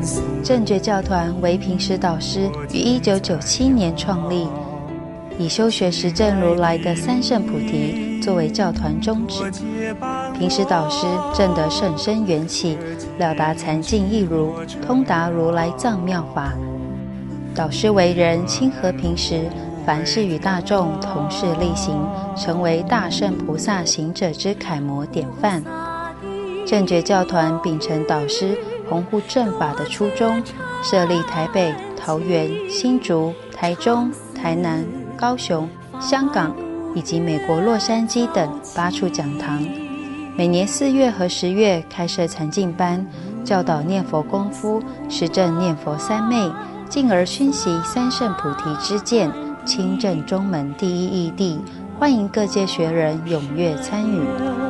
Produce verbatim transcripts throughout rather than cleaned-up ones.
正觉教团为平时导师于一九九七年创立，以修学实证如来的三圣菩提作为教团宗旨。平时导师证得甚深缘起，了达禅境一如，通达如来藏妙法。导师为人亲和平时，凡事与大众同事力行，成为大圣菩萨行者之楷模典范。正觉教团秉承导师弘护正法的初衷，设立台北、桃园、新竹、台中、台南、高雄、香港以及美国洛杉矶等八处讲堂。每年四月和十月开设禅境班，教导念佛功夫，实证念佛三昧，进而熏习三圣菩提之见，亲证中门第一义谛。欢迎各界学人踊跃参与。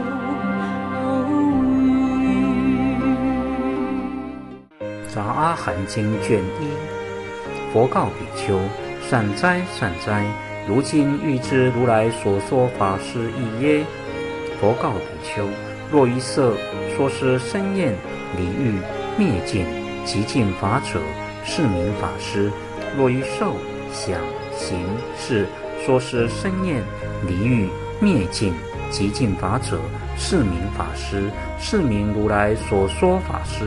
杂阿含经卷一，佛告比丘：善哉善哉，如今欲知如来所说法是义耶？佛告比丘：若于色说是生厌离欲灭尽极尽法者，是名法师；若于受想行识说是生厌离欲灭尽极尽法者，是名法师，是名如来所说法师。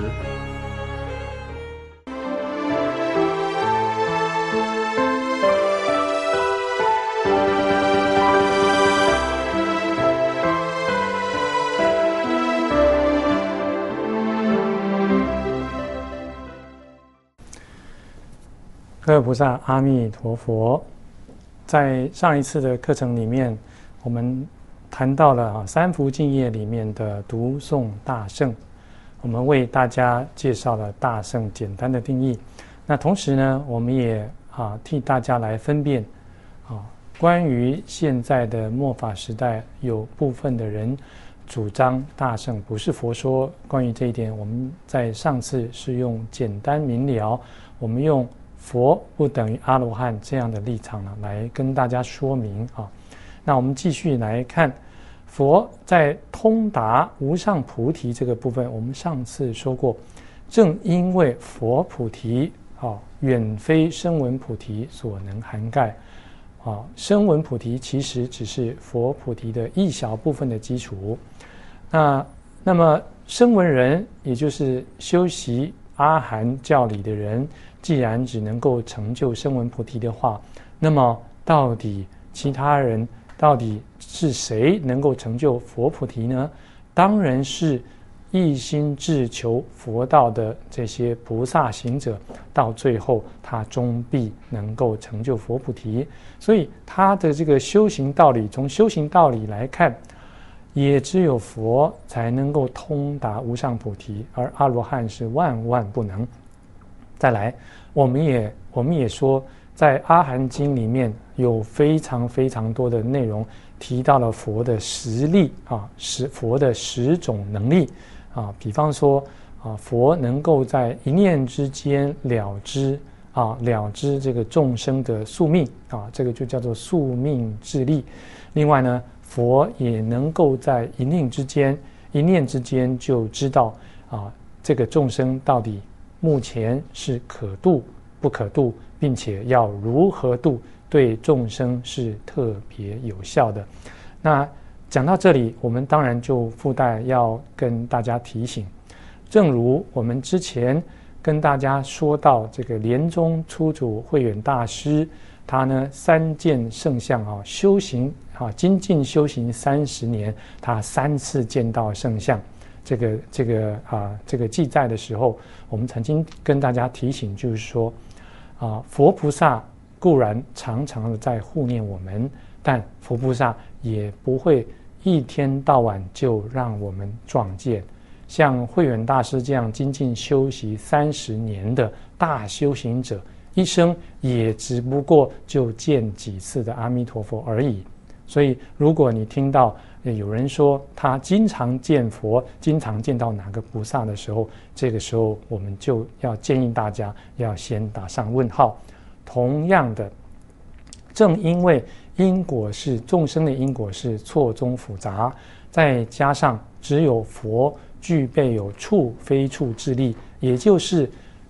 各位菩萨，阿弥陀佛。在上一次的课程里面，我们谈到了啊三福净业里面的读诵大圣，我们为大家介绍了大圣简单的定义。那同时呢，我们也啊替大家来分辨啊关于现在的末法时代，有部分的人主张大圣不是佛说。关于这一点，我们在上次是用简单明了，我们用佛不等于阿罗汉这样的立场呢，来跟大家说明啊。那我们继续来看，佛在通达无上菩提这个部分，我们上次说过，正因为佛菩提啊，远非声闻菩提所能涵盖啊。声闻菩提其实只是佛菩提的一小部分的基础。那那么声闻人，也就是修习阿含教理的人，既然只能够成就声闻菩提的话，那么到底其他人到底是谁能够成就佛菩提呢？当然是一心志求佛道的这些菩萨行者，到最后他终必能够成就佛菩提。所以他的这个修行道理，从修行道理来看，也只有佛才能够通达无上菩提，而阿罗汉是万万不能。再来，我们也我们也说，在阿含经里面有非常非常多的内容提到了佛的实力啊，十佛的十种能力啊，比方说啊，佛能够在一念之间了知啊了知这个众生的宿命啊，这个就叫做宿命智力。另外呢，佛也能够在一念之间一念之间就知道啊，这个众生到底目前是可度不可度，并且要如何度，对众生是特别有效的。那讲到这里，我们当然就附带要跟大家提醒，正如我们之前跟大家说到，这个莲宗初祖慧远大师，他呢三见圣相啊，修行啊精进修行三十年，他三次见到圣相。这个这个啊，这个记载的时候，我们曾经跟大家提醒，就是说，啊，佛菩萨固然常常的在护念我们，但佛菩萨也不会一天到晚就让我们撞见。像慧远大师这样精进修习三十年的大修行者，一生也只不过就见几次的阿弥陀佛而已。所以，如果你听到有人说他经常见佛，经常见到哪个菩萨的时候，这个时候我们就要建议大家要先打上问号。同样的，正因为因果是众生的因果是错综复杂，再加上只有佛具备有处非处之力，也就是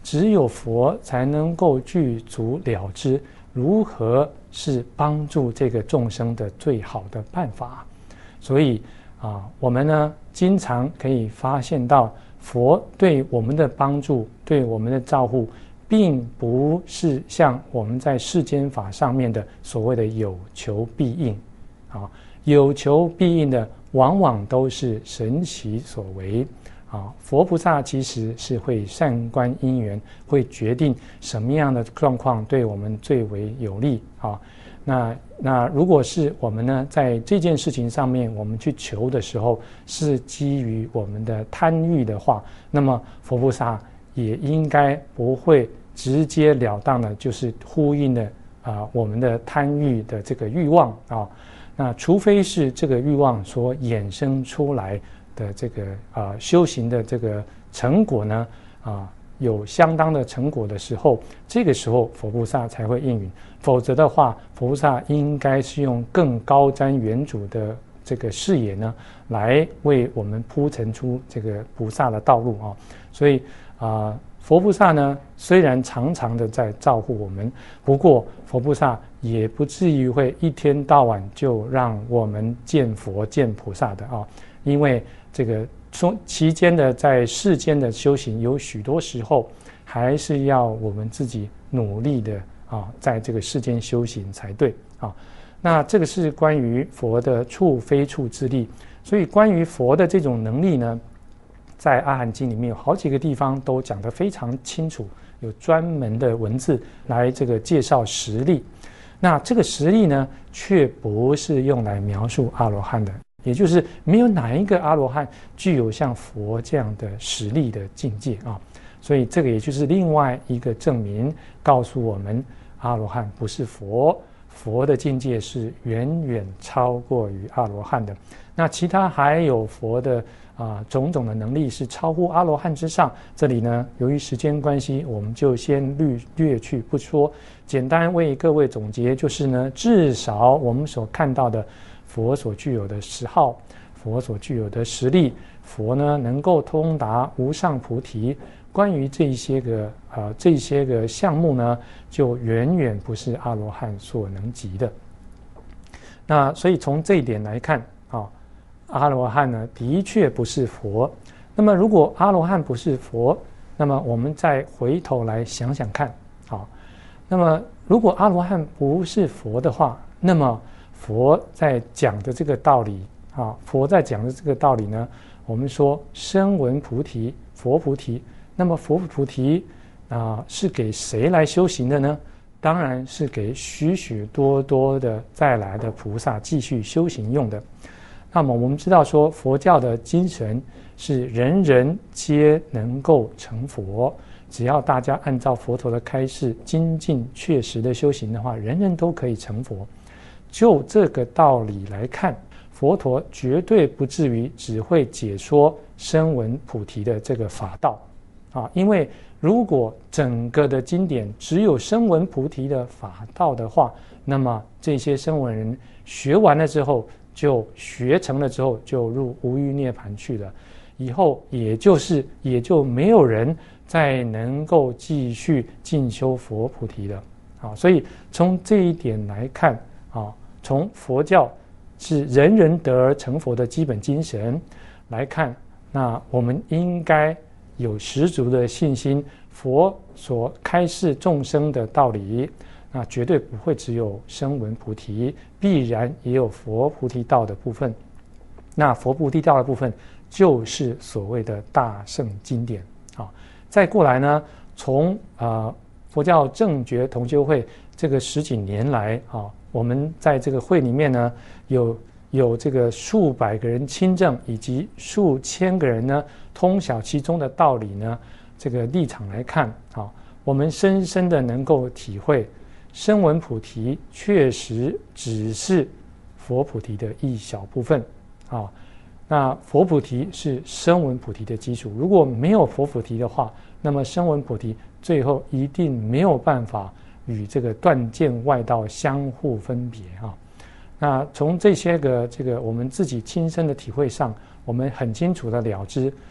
只有佛才能够具足了知如何是帮助这个众生的最好的办法。所以啊，我们呢经常可以发现到，佛对我们的帮助，对我们的照护，并不是像我们在世间法上面的所谓的有求必应啊，有求必应的往往都是神奇所为啊。佛菩萨其实是会善观因缘，会决定什么样的状况对我们最为有利啊。那那如果是我们呢，在这件事情上面，我们去求的时候是基于我们的贪欲的话，那么佛菩萨也应该不会直截了当的，就是呼应了啊我们的贪欲的这个欲望啊。那除非是这个欲望所衍生出来的这个啊修行的这个成果呢啊有相当的成果的时候，这个时候佛菩萨才会应允。否则的话，佛菩萨应该是用更高瞻远瞩的这个视野呢，来为我们铺陈出这个菩萨的道路啊。所以啊、呃，佛菩萨呢，虽然常常的在照顾我们，不过佛菩萨也不至于会一天到晚就让我们见佛见菩萨的啊，因为这个从期间的在世间的修行，有许多时候还是要我们自己努力的啊，在这个世间修行才对啊。那这个是关于佛的处非处之力，所以关于佛的这种能力呢，在阿含经里面有好几个地方都讲得非常清楚，有专门的文字来这个介绍实力。那这个实力呢，却不是用来描述阿罗汉的，也就是没有哪一个阿罗汉具有像佛这样的实力的境界啊。所以这个也就是另外一个证明，告诉我们阿罗汉不是佛，佛的境界是远远超过于阿罗汉的。那其他还有佛的啊、呃、种种的能力是超乎阿罗汉之上，这里呢由于时间关系，我们就先略略去不说。简单为各位总结，就是呢，至少我们所看到的佛所具有的十号，佛所具有的实力，佛呢能够通达无上菩提。关于这一些个呃这些个项目呢，就远远不是阿罗汉所能及的。那所以从这一点来看啊，阿罗汉呢的确不是佛。那么如果阿罗汉不是佛，那么我们再回头来想想看啊，那么如果阿罗汉不是佛的话，那么佛在讲的这个道理啊，佛在讲的这个道理呢，我们说声闻菩提，佛菩提。那么佛菩提啊、呃，是给谁来修行的呢？当然是给许许多多的再来的菩萨继续修行用的。那么我们知道说，佛教的精神是人人皆能够成佛，只要大家按照佛陀的开示精进确实的修行的话，人人都可以成佛。就这个道理来看，佛陀绝对不至于只会解说声闻菩提的这个法道啊，因为如果整个的经典只有声闻菩提的法道的话，那么这些声闻人学完了之后，就学成了之后，就入无余涅槃去了。以后也就是也就没有人再能够继续进修佛菩提了啊。所以从这一点来看啊，从佛教是人人得而成佛的基本精神来看，那我们应该有十足的信心，佛所开示众生的道理，那绝对不会只有声闻菩提，必然也有佛菩提道的部分。那佛菩提道的部分，就是所谓的大乘经典啊。再过来呢，从啊、呃、佛教正觉同修会这个十几年来啊，我们在这个会里面呢，有有这个数百个人亲证，以及数千个人呢通晓其中的道理呢，这个立场来看啊，我们深深的能够体会，声闻菩提确实只是佛菩提的一小部分啊。那佛菩提是声闻菩提的基础，如果没有佛菩提的话，那么声闻菩提最后一定没有办法与这个断见外道相互分别啊。那从这些个这个我们自己亲身的体会上，我们很清楚的了知，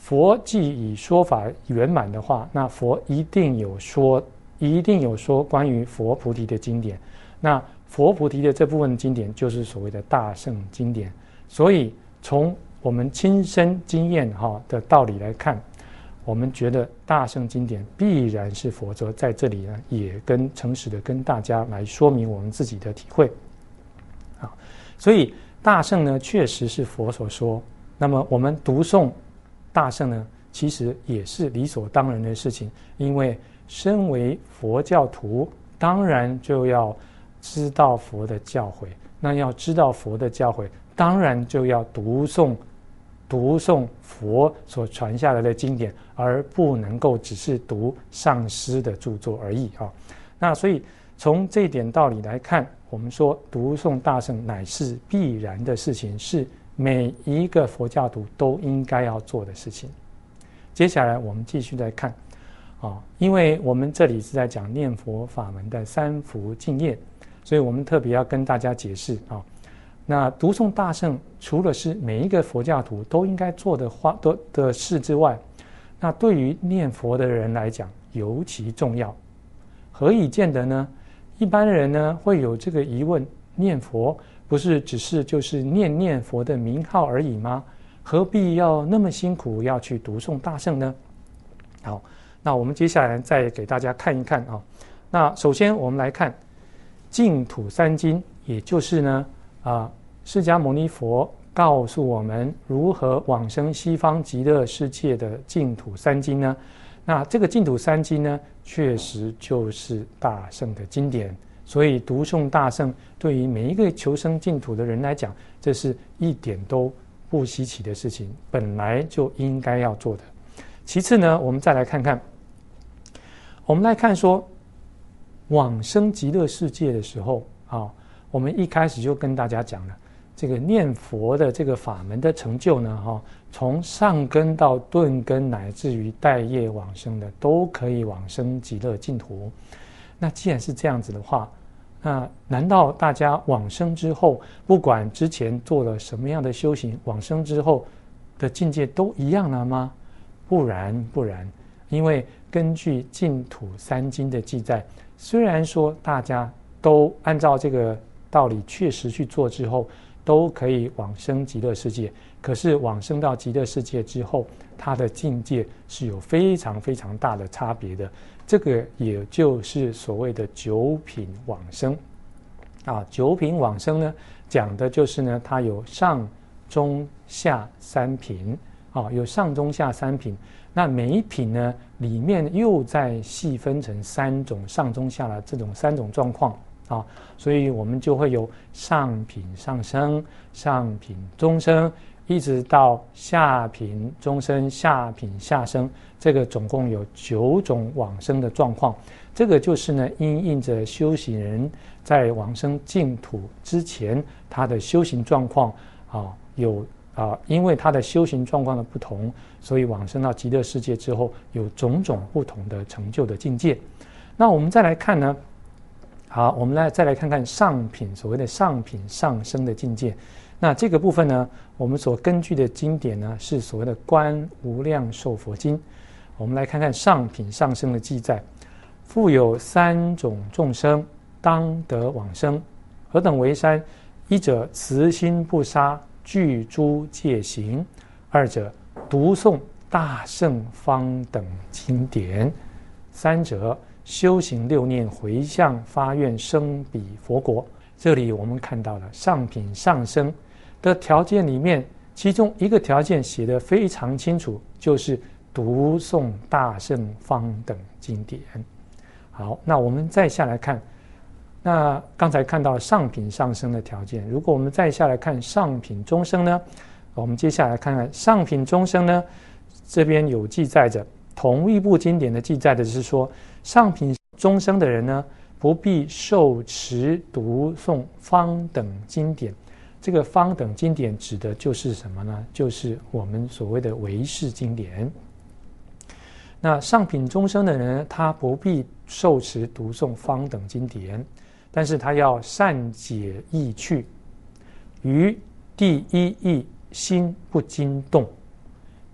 佛既以说法圆满的话，那佛一定有说，一定有说关于佛菩提的经典。那佛菩提的这部分经典就是所谓的大乘经典。所以从我们亲身经验哈的道理来看，我们觉得大乘经典必然是佛说。在这里呢，也跟诚实的跟大家来说明我们自己的体会。好，所以大乘呢确实是佛所说。那么我们读诵大乘呢，其实也是理所当然的事情，因为身为佛教徒，当然就要知道佛的教诲。那要知道佛的教诲，当然就要读诵读诵佛所传下来的经典，而不能够只是读上师的著作而已啊。那所以从这一点道理来看，我们说读诵大乘乃是必然的事情，是每一个佛教徒都应该要做的事情。接下来我们继续再看啊，因为我们这里是在讲念佛法门的三福敬业，所以我们特别要跟大家解释啊。那读诵大乘除了是每一个佛教徒都应该做的话的的事之外，那对于念佛的人来讲尤其重要。何以见得呢？一般人呢会有这个疑问：念佛不是只是就是念念佛的名号而已吗？何必要那么辛苦要去读诵大乘呢？好，那我们接下来再给大家看一看啊。那首先我们来看净土三经，也就是呢啊，释迦牟尼佛告诉我们如何往生西方极乐世界的净土三经呢？那这个净土三经呢，确实就是大乘的经典。所以读诵大乘对于每一个求生净土的人来讲，这是一点都不稀奇的事情，本来就应该要做的。其次呢，我们再来看看，我们来看说往生极乐世界的时候啊，我们一开始就跟大家讲了，这个念佛的这个法门的成就呢，哈，从上根到顿根，乃至于带业往生的，都可以往生极乐净土。那既然是这样子的话，那难道大家往生之后，不管之前做了什么样的修行，往生之后的境界都一样了吗？不然不然，因为根据净土三经的记载，虽然说大家都按照这个道理确实去做之后，都可以往生极乐世界，可是往生到极乐世界之后，它的境界是有非常非常大的差别的。这个也就是所谓的九品往生啊。九品往生呢，讲的就是呢，它有上中下三品啊，有上中下三品。那每一品呢，里面又再细分成三种上中下的这种三种状况啊，所以我们就会有上品上生、上品中生，一直到下品中生、下品下生，这个总共有九种往生的状况。这个就是呢，因应着修行人在往生净土之前，他的修行状况啊，有啊，因为他的修行状况的不同，所以往生到极乐世界之后，有种种不同的成就的境界。那我们再来看呢，好，我们来再来看看上品，所谓的上品上生的境界。那这个部分呢，我们所根据的经典呢，是所谓的《观无量寿佛经》。我们来看看上品上生的记载：复有三种众生当得往生，何等为三？一者慈心不杀，具诸戒行；二者读诵大乘方等经典；三者修行六念回向发愿生彼佛国。这里我们看到了上品上生的条件里面，其中一个条件写得非常清楚，就是读诵大乘方等经典。好，那我们再下来看，那刚才看到上品上生的条件，如果我们再下来看上品中生呢，我们接下来看看上品中生呢，这边有记载着同一部经典的记载的是说，上品中生的人呢，不必受持读诵方等经典。这个方等经典指的就是什么呢？就是我们所谓的唯识经典。那上品中生的人，他不必受持读诵方等经典，但是他要善解意趣，于第一义心不惊动，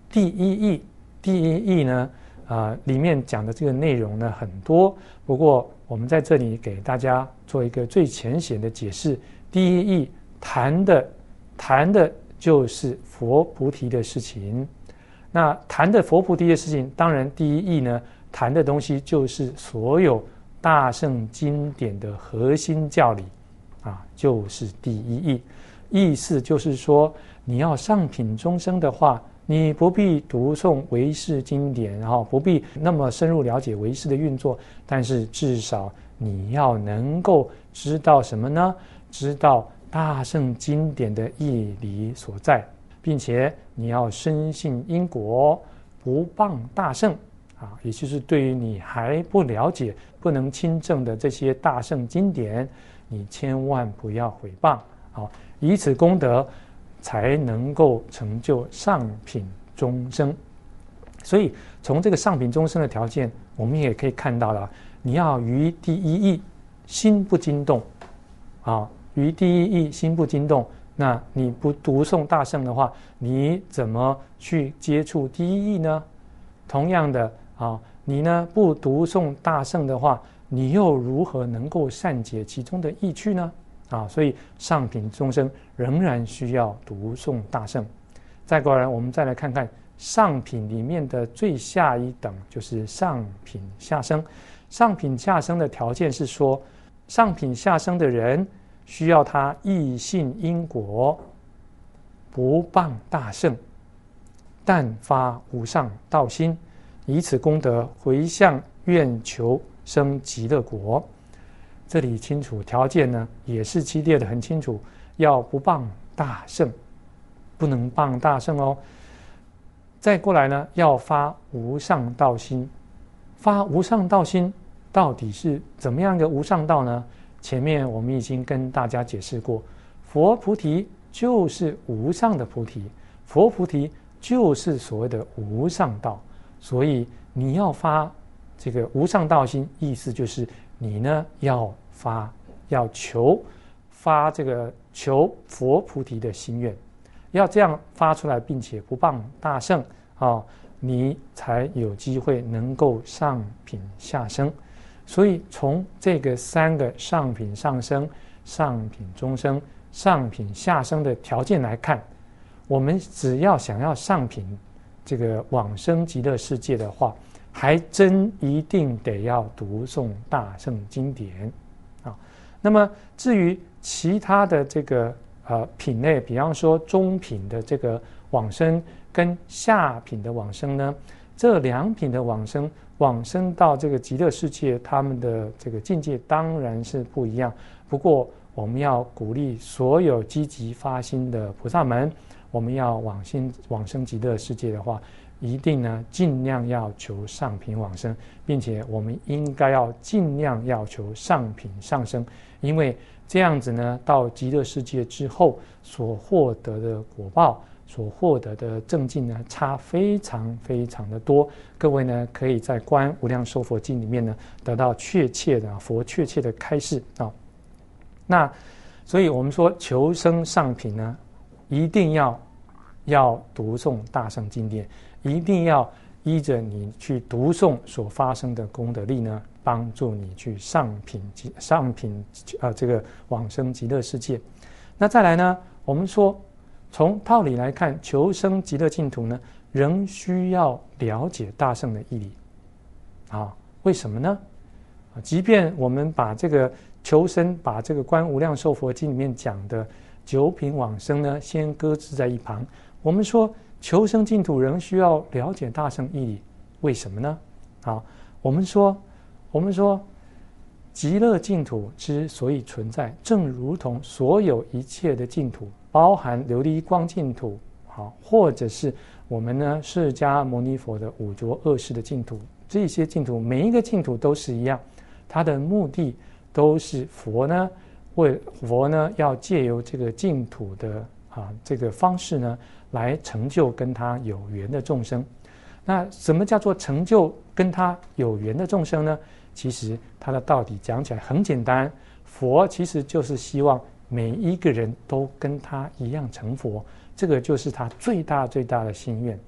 第一义，第一义呢，啊、呃，里面讲的这个内容呢很多，不过我们在这里给大家做一个最浅显的解释。第一义谈的谈的就是佛菩提的事情。那谈的佛菩提的事情，当然第一义呢谈的东西就是所有大乘经典的核心教理啊，就是第一义。意思就是说，你要上品终生的话，你不必读诵唯识经典，然后不必那么深入了解唯识的运作，但是至少你要能够知道什么呢？知道大乘经典的义理所在，并且你要深信因果，不谤大乘啊，也就是对于你还不了解、不能亲证的这些大乘经典，你千万不要毁谤啊，以此功德才能够成就上品终生。所以从这个上品终生的条件，我们也可以看到了，你要于第一义心不惊动啊，于第一义心不惊动，那你不读诵大乘的话，你怎么去接触第一义呢？同样的啊，你呢不读诵大乘的话，你又如何能够善解其中的意趣呢？啊，所以上品终生仍然需要读诵大乘。再过来，我们再来看看上品里面的最下一等，就是上品下生。上品下生的条件是说，上品下生的人需要他义信因果，不谤大乘，但发无上道心，以此功德回向愿求生极乐国。这里清楚条件呢，也是期列的很清楚，要不谤大乘，不能谤大乘哦。再过来呢，要发无上道心。发无上道心到底是怎么样一个无上道呢？前面我们已经跟大家解释过，佛菩提就是无上的菩提，佛菩提就是所谓的无上道。所以你要发这个无上道心，意思就是你呢要发要求发这个求佛菩提的心愿，要这样发出来，并且不谤大乘啊，你才有机会能够上品下生。所以从这个三个上品上生、上品中生、上品下生的条件来看，我们只要想要上品这个往生极乐世界的话，还真一定得要读诵大乘经典啊。那么至于其他的这个呃品类，比方说中品的这个往生跟下品的往生呢，这两品的往生往生到这个极乐世界，他们的这个境界当然是不一样。不过我们要鼓励所有积极发心的菩萨们，我们要往生往生极乐世界的话，一定呢尽量要求上品往生，并且我们应该要尽量要求上品上生，因为这样子呢，到极乐世界之后所获得的果报、所获得的正境呢，差非常非常的多。各位呢，可以在《观无量寿佛经》里面呢，得到确切的佛确切的开示啊。那所以我们说求生上品呢，一定要要读诵大乘经典，一定要依着你去读诵所发生的功德力呢，帮助你去上品上品呃这个往生极乐世界。那再来呢，我们说从道理来看，求生极乐净土呢，仍需要了解大乘的义理啊。为什么呢？即便我们把这个求生，把这个《观无量寿佛经》里面讲的九品往生呢，先搁置在一旁。我们说求生净土仍需要了解大乘义理，为什么呢？啊，我们说，我们说，极乐净土之所以存在，正如同所有一切的净土，包含琉璃光净土，好，或者是我们呢释迦牟尼佛的五浊恶世的净土，这些净土每一个净土都是一样，它的目的都是佛呢，为佛呢要借由这个净土的啊这个方式呢，来成就跟他有缘的众生。那什么叫做成就跟他有缘的众生呢？其实它的道理讲起来很简单，佛其实就是希望每一个人都跟他一样成佛，这个就是他最大最大的心愿。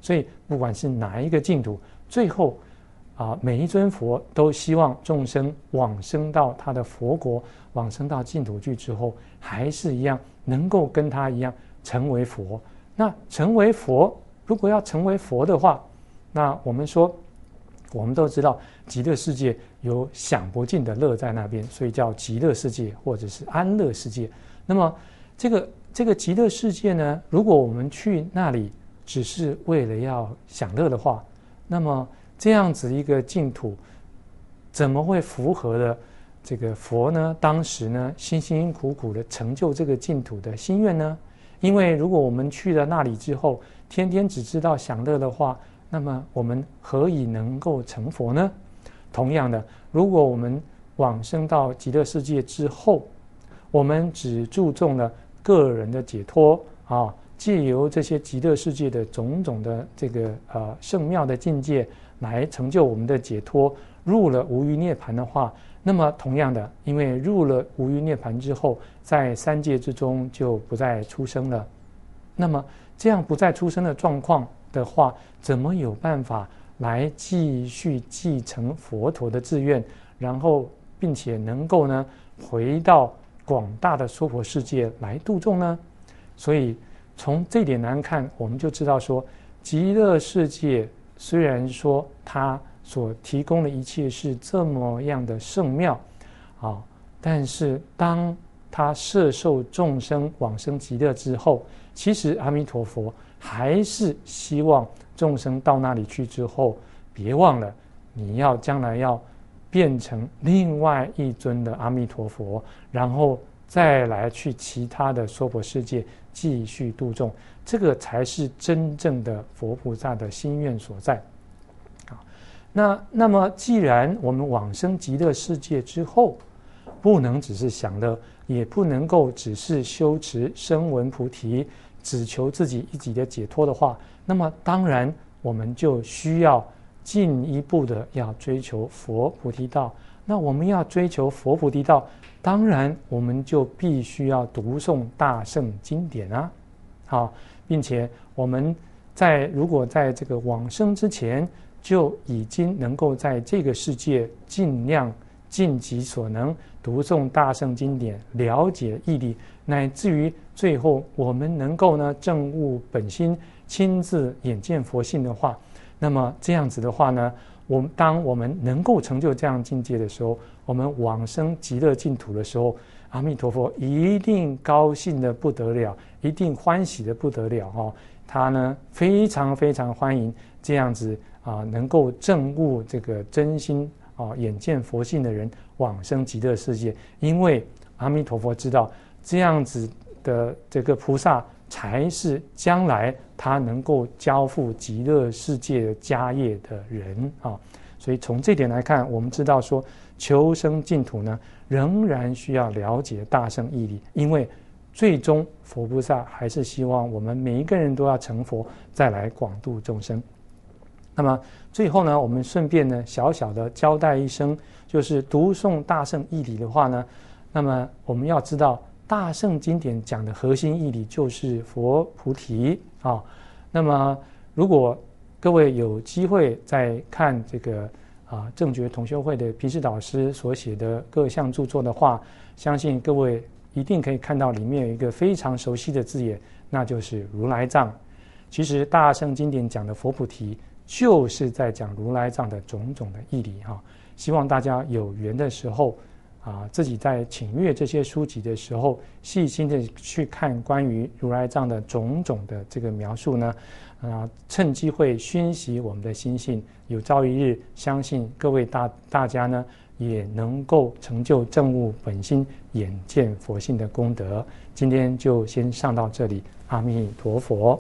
所以不管是哪一个净土，最后啊，每一尊佛都希望众生往生到他的佛国，往生到净土去之后，还是一样能够跟他一样成为佛。那成为佛，如果要成为佛的话，那我们说，我们都知道极乐世界有享不尽的乐在那边，所以叫极乐世界或者是安乐世界。那么这个这个极乐世界呢，如果我们去那里只是为了要享乐的话，那么这样子一个净土，怎么会符合了这个佛呢？当时呢，辛辛苦苦的成就这个净土的心愿呢？因为如果我们去了那里之后，天天只知道享乐的话，那么我们何以能够成佛呢？同样的，如果我们往生到极乐世界之后，我们只注重了个人的解脱啊，借由这些极乐世界的种种的这个呃圣妙的境界来成就我们的解脱，入了无余涅槃的话，那么同样的，因为入了无余涅槃之后，在三界之中就不再出生了。那么这样不再出生的状况的话，怎么有办法来继续继承佛陀的志愿，然后并且能够呢回到广大的娑婆世界来度众呢？所以从这点来看，我们就知道说，极乐世界虽然说它所提供的一切是这么样的圣妙啊，但是当它摄受众生往生极乐之后，其实阿弥陀佛还是希望众生到那里去之后，别忘了你要将来要变成另外一尊的阿弥陀佛，然后再来去其他的娑婆世界继续度众，这个才是真正的佛菩萨的心愿所在。那那么既然我们往生极乐世界之后，不能只是享乐，也不能够只是修持声闻菩提，只求自己一己的解脱的话，那么当然我们就需要进一步的要追求佛菩提道。那我们要追求佛菩提道，当然我们就必须要读诵大圣经典啊，好，并且我们在如果在这个往生之前，就已经能够在这个世界尽量尽己所能读诵大圣经典，了解义理，乃至于最后我们能够呢证悟本心，亲自眼见佛性的话，那么这样子的话呢，我们当我们能够成就这样境界的时候，我们往生极乐净土的时候，阿弥陀佛一定高兴的不得了，一定欢喜的不得了哦。他呢非常非常欢迎这样子啊，能够证悟这个真心啊，眼见佛性的人往生极乐世界，因为阿弥陀佛知道这样子的这个菩萨才是将来他能够交付极乐世界的家业的人啊。所以从这点来看，我们知道说求生净土呢，仍然需要了解大圣义理，因为最终佛菩萨还是希望我们每一个人都要成佛，再来广度众生。那么最后呢，我们顺便呢小小的交代一声，就是读诵大圣义理的话呢，那么我们要知道大圣经典讲的核心义理就是佛菩提啊。那么如果各位有机会在看这个啊正觉同修会的平时导师所写的各项著作的话，相信各位一定可以看到里面有一个非常熟悉的字眼，那就是如来藏。其实大圣经典讲的佛菩提，就是在讲如来藏的种种的义理哈。希望大家有缘的时候啊，自己在请阅这些书籍的时候，细心的去看关于如来藏的种种的这个描述呢，啊，趁机会熏习我们的心性，有朝一日，相信各位大大家呢，也能够成就证悟本心，眼见佛性的功德。今天就先上到这里，阿弥陀佛。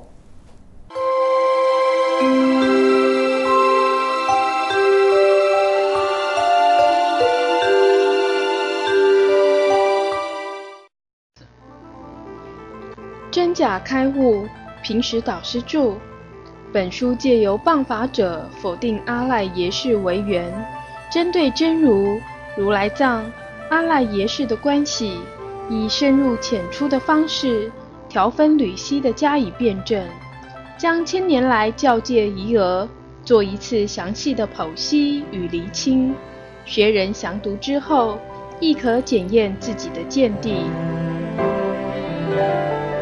真假开悟，平时导师著。本书借由谤法者否定阿赖耶识为缘，针对真如、如来藏、阿赖耶识的关系，以深入浅出的方式，条分缕析地加以辩证， 将千年来教戒遗讹做一次详细的剖析与厘清，学人详读之后，亦可检验自己的见地。